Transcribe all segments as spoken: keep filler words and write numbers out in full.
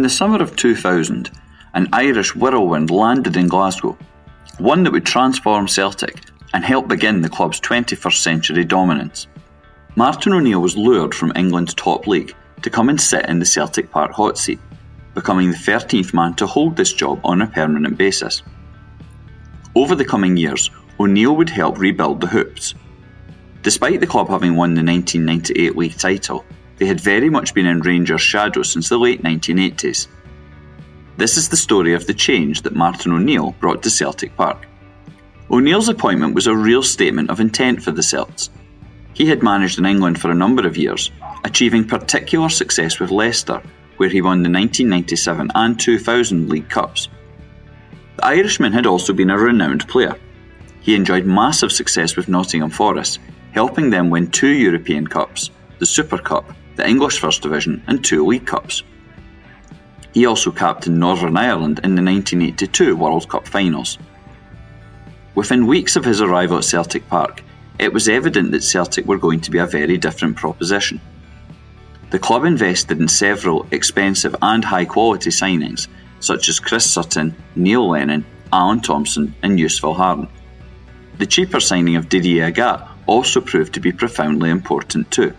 In the summer of two thousand, an Irish whirlwind landed in Glasgow, one that would transform Celtic and help begin the club's twenty-first century dominance. Martin O'Neill was lured from England's top league to come and sit in the Celtic Park hot seat, becoming the thirteenth man to hold this job on a permanent basis. Over the coming years, O'Neill would help rebuild the Hoops. Despite the club having won the nineteen ninety-eight league title, they had very much been in Rangers' shadow since the late nineteen eighties. This is the story of the change that Martin O'Neill brought to Celtic Park. O'Neill's appointment was a real statement of intent for the Celts. He had managed in England for a number of years, achieving particular success with Leicester, where he won the nineteen ninety-seven and two thousand League Cups. The Irishman had also been a renowned player. He enjoyed massive success with Nottingham Forest, helping them win two European Cups, the Super Cup, the English First Division and two League Cups. He also captained Northern Ireland in the nineteen eighty-two World Cup finals. Within weeks of his arrival at Celtic Park, it was evident that Celtic were going to be a very different proposition. The club invested in several expensive and high-quality signings, such as Chris Sutton, Neil Lennon, Alan Thompson and Yusuf Harden. The cheaper signing of Didier Agathe also proved to be profoundly important too.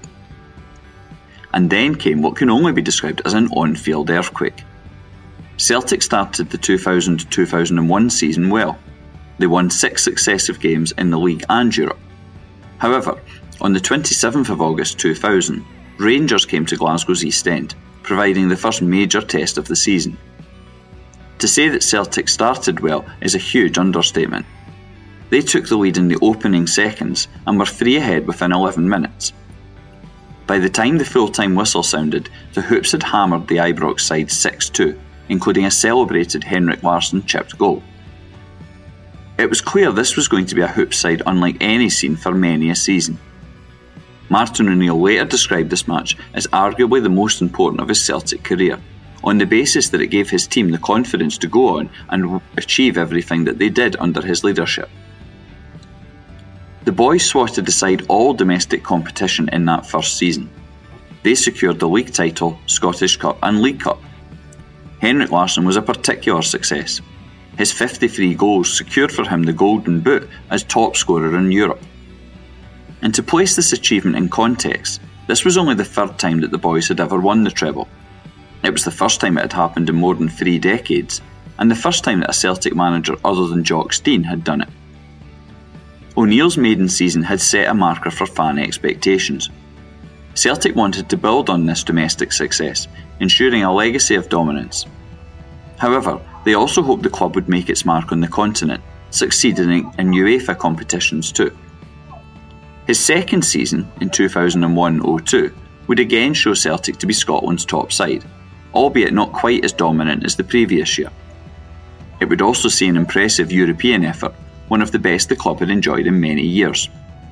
And then came what can only be described as an on-field earthquake. Celtic started the two thousand to two thousand one season well. They won six successive games in the league and Europe. However, on the twenty-seventh of August two thousand, Rangers came to Glasgow's East End, providing the first major test of the season. To say that Celtic started well is a huge understatement. They took the lead in the opening seconds and were three ahead within eleven minutes. By the time the full-time whistle sounded, the Hoops had hammered the Ibrox side six two, including a celebrated Henrik Larsson chipped goal. It was clear this was going to be a Hoops side unlike any seen for many a season. Martin O'Neill later described this match as arguably the most important of his Celtic career, on the basis that it gave his team the confidence to go on and achieve everything that they did under his leadership. The boys swatted aside all domestic competition in that first season. They secured the league title, Scottish Cup and League Cup. Henrik Larsson was a particular success. His fifty-three goals secured for him the Golden Boot as top scorer in Europe. And to place this achievement in context, this was only the third time that the boys had ever won the treble. It was the first time it had happened in more than three decades, and the first time that a Celtic manager other than Jock Stein had done it. O'Neill's maiden season had set a marker for fan expectations. Celtic wanted to build on this domestic success, ensuring a legacy of dominance. However, they also hoped the club would make its mark on the continent, succeeding in UEFA competitions too. His second season, in two thousand one oh two, would again show Celtic to be Scotland's top side, albeit not quite as dominant as the previous year. It would also see an impressive European effort, one of the best the club had enjoyed in many years.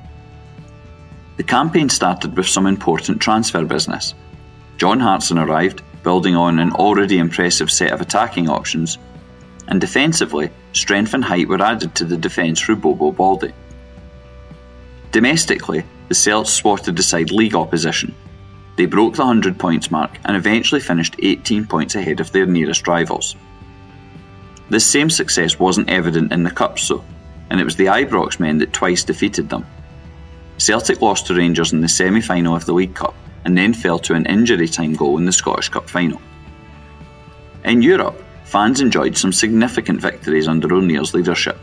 The campaign started with some important transfer business. John Hartson arrived, building on an already impressive set of attacking options, and defensively, strength and height were added to the defence through Bobo Baldé. Domestically, the Celts swatted aside league opposition. They broke the one hundred points mark and eventually finished eighteen points ahead of their nearest rivals. This same success wasn't evident in the Cups though, and it was the Ibrox men that twice defeated them. Celtic lost to Rangers in the semi-final of the League Cup and then fell to an injury time goal in the Scottish Cup final. In Europe, fans enjoyed some significant victories under O'Neill's leadership.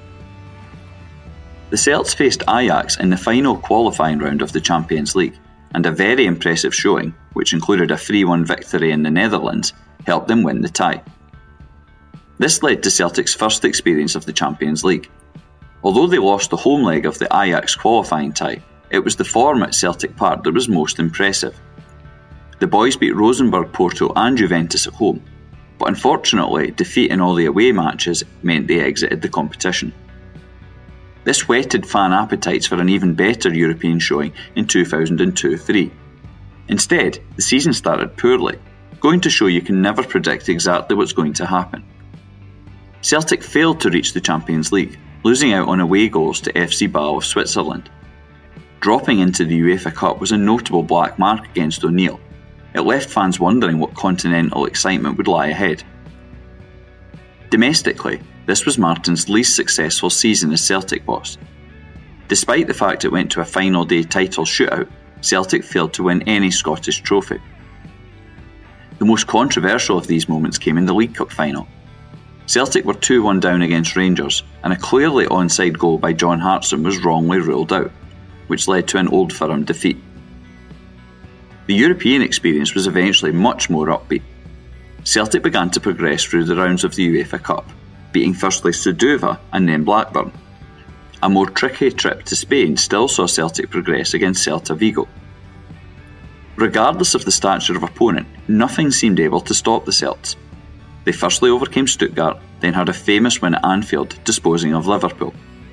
The Celts faced Ajax in the final qualifying round of the Champions League, and a very impressive showing, which included a three one victory in the Netherlands, helped them win the tie. This led to Celtic's first experience of the Champions League. Although they lost the home leg of the Ajax qualifying tie, it was the form at Celtic Park that was most impressive. The boys beat Rosenborg, Porto and Juventus at home, but unfortunately defeat in all the away matches meant they exited the competition. This whetted fan appetites for an even better European showing in two thousand two three. Instead, the season started poorly, going to show you can never predict exactly what's going to happen. Celtic failed to reach the Champions League, losing out on away goals to F C Basel of Switzerland. Dropping into the UEFA Cup was a notable black mark against O'Neill, It left fans wondering what continental excitement would lie ahead. Domestically, this was Martin's least successful season as Celtic boss. Despite the fact it went to a final day title shootout, Celtic failed to win any Scottish trophy. The most controversial of these moments came in the League Cup final. Celtic were two one down against Rangers, and a clearly onside goal by John Hartson was wrongly ruled out, which led to an Old Firm defeat. The European experience was eventually much more upbeat. Celtic began to progress through the rounds of the UEFA Cup, beating firstly Sudova and then Blackburn. A more tricky trip to Spain still saw Celtic progress against Celta Vigo. Regardless of the stature of opponent, nothing seemed able to stop the Celts. They firstly overcame Stuttgart, then had a famous win at Anfield, disposing of Liverpool.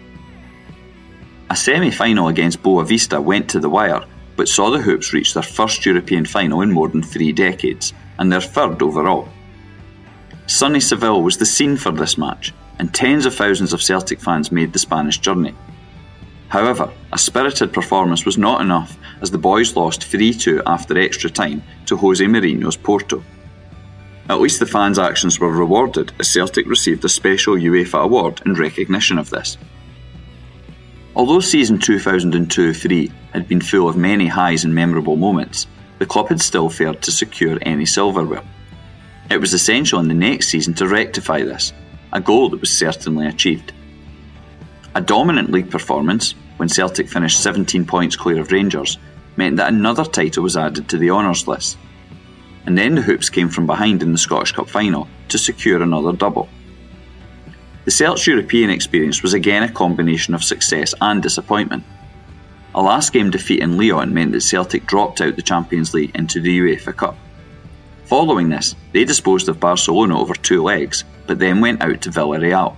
A semi-final against Boavista went to the wire, but saw the Hoops reach their first European final in more than three decades, and their third overall. Sunny Seville was the scene for this match, and tens of thousands of Celtic fans made the Spanish journey. However, a spirited performance was not enough, as the boys lost three two after extra time to Jose Mourinho's Porto. At least the fans' actions were rewarded, as Celtic received a special UEFA award in recognition of this. Although season two thousand two three had been full of many highs and memorable moments, the club had still failed to secure any silverware. It was essential in the next season to rectify this, a goal that was certainly achieved. A dominant league performance, when Celtic finished seventeen points clear of Rangers, meant that another title was added to the honours list. And then the Hoops came from behind in the Scottish Cup final to secure another double. The Celts' European experience was again a combination of success and disappointment. A last game defeat in Lyon meant that Celtic dropped out the Champions League into the UEFA Cup. Following this, they disposed of Barcelona over two legs, but then went out to Villarreal.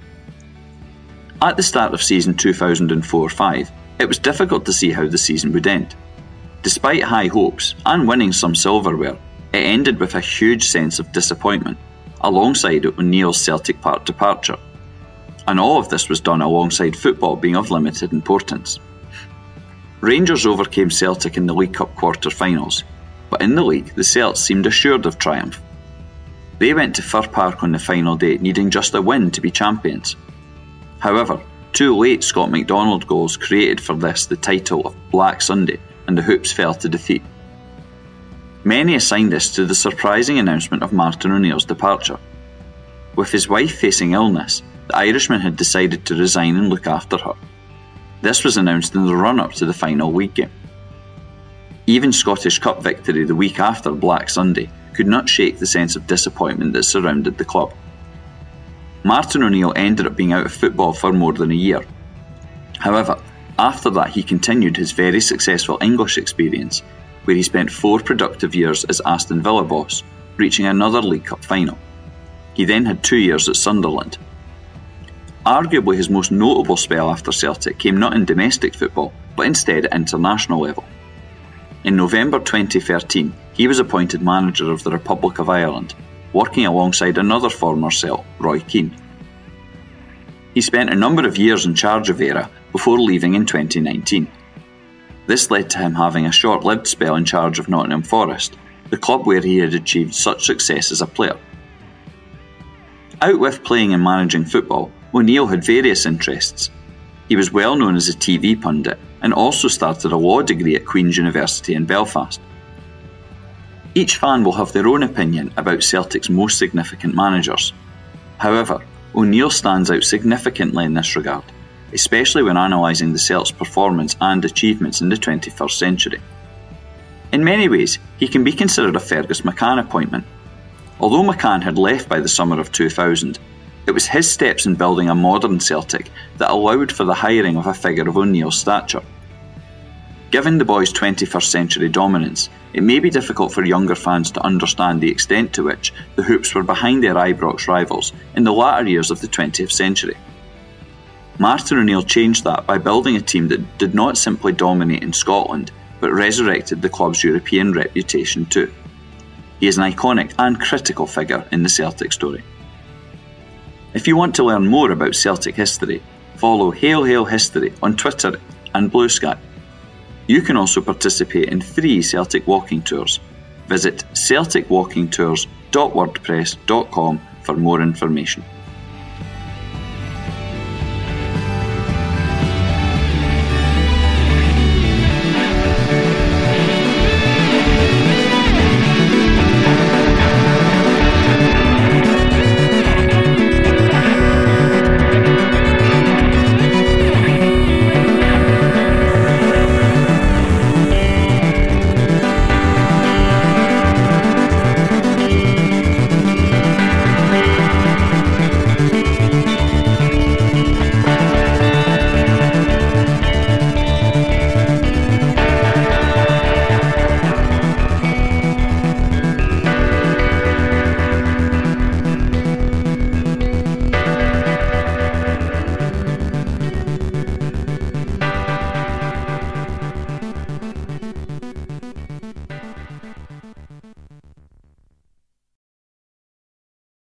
At the start of season two thousand four five, it was difficult to see how the season would end. Despite high hopes and winning some silverware, it ended with a huge sense of disappointment, alongside O'Neill's Celtic Park departure. And all of this was done alongside football being of limited importance. Rangers overcame Celtic in the League Cup quarter-finals, but in the league the Celts seemed assured of triumph. They went to Fir Park on the final day needing just a win to be champions. However, two late Scott McDonald goals created for this the title of Black Sunday, and the Hoops fell to defeat. Many assigned this to the surprising announcement of Martin O'Neill's departure. With his wife facing illness, the Irishman had decided to resign and look after her. This was announced in the run-up to the final league game. Even Scottish Cup victory the week after Black Sunday could not shake the sense of disappointment that surrounded the club. Martin O'Neill ended up being out of football for more than a year. However, after that he continued his very successful English experience, where he spent four productive years as Aston Villa boss, reaching another League Cup final. He then had two years at Sunderland. Arguably his most notable spell after Celtic came not in domestic football, but instead at international level. In November twenty thirteen, he was appointed manager of the Republic of Ireland, working alongside another former Celt, Roy Keane. He spent a number of years in charge of Ayr before leaving in twenty nineteen. This led to him having a short-lived spell in charge of Nottingham Forest, the club where he had achieved such success as a player. Out with playing and managing football, O'Neill had various interests. He was well known as a T V pundit and also started a law degree at Queen's University in Belfast. Each fan will have their own opinion about Celtic's most significant managers. However, O'Neill stands out significantly in this regard, especially when analysing the Celts' performance and achievements in the twenty-first century. In many ways, he can be considered a Fergus McCann appointment. Although McCann had left by the summer of two thousand, it was his steps in building a modern Celtic that allowed for the hiring of a figure of O'Neill's stature. Given the boys' twenty-first century dominance, it may be difficult for younger fans to understand the extent to which the Hoops were behind their Ibrox rivals in the latter years of the twentieth century. Martin O'Neill changed that by building a team that did not simply dominate in Scotland, but resurrected the club's European reputation too. He is an iconic and critical figure in the Celtic story. If you want to learn more about Celtic history, follow Hail Hail History on Twitter and Blue Sky. You can also participate in free Celtic walking tours. Visit celtic walking tours dot wordpress dot com for more information.